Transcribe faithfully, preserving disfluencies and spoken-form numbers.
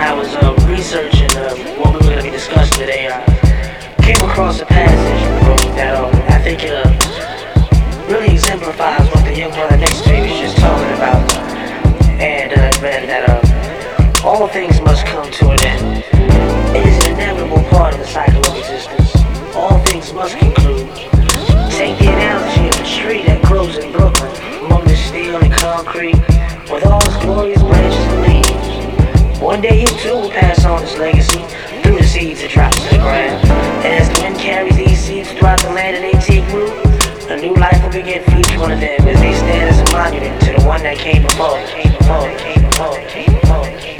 I was uh, researching uh, what we were going to be discussing today, I came across a passage in the book that uh, I think it uh, really exemplifies what the young brother next to me was just talking about. And uh, it read that uh, all things must come to an end. It is an inevitable part of the cycle of existence. All things must conclude. Take the analogy of a tree that grows in Brooklyn among the steel and concrete with all its glorious branches and leaves. One day you too will pass on its legacy through the seeds that drop to the ground. And as the wind carries these seeds throughout the land and they take root, a new life will begin for each one of them as they stand as a monument to the one that came before, came before, came before, came before, came before.